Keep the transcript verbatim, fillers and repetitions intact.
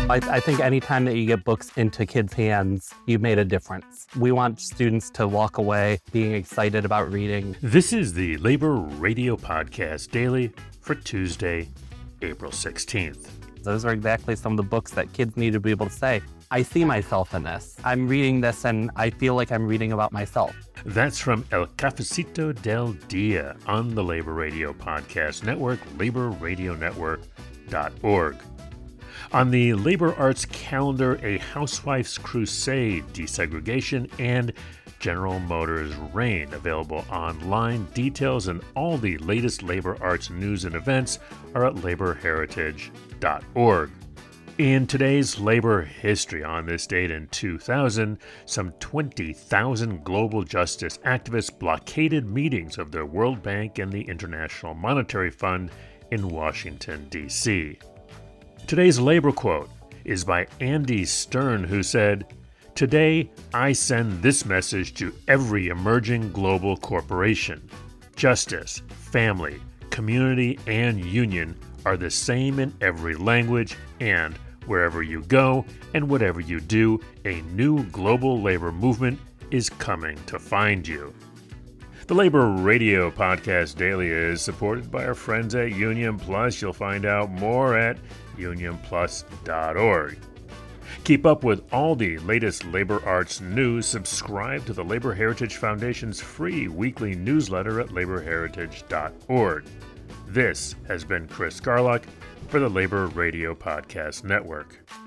I, I think anytime that you get books into kids' hands, you've made a difference. We want students to walk away being excited about reading. This is the Labor Radio Podcast Daily for Tuesday, April sixteenth. Those are exactly some of the books that kids need to be able to say, I see myself in this. I'm reading this and I feel like I'm reading about myself. That's from El Cafecito del Dia on the Labor Radio Podcast Network, labor radio network dot org. On the Labor Arts calendar, A Housewife's Crusade, Desegregation, and General Motors' Reign. Available online. Details and all the latest labor arts news and events are at labor heritage dot org. In today's labor history, on this date in two thousand, some twenty thousand global justice activists blockaded meetings of the World Bank and the International Monetary Fund in Washington, D C Today's labor quote is by Andy Stern, who said, "Today, I send this message to every emerging global corporation. Justice, family, community, and union are the same in every language, and wherever you go and whatever you do, a new global labor movement is coming to find you." The Labor Radio Podcast Daily is supported by our friends at Union Plus. You'll find out more at union plus dot org. Keep up with all the latest labor arts news. Subscribe to the Labor Heritage Foundation's free weekly newsletter at labor heritage dot org. This has been Chris Garlock for the Labor Radio Podcast Network.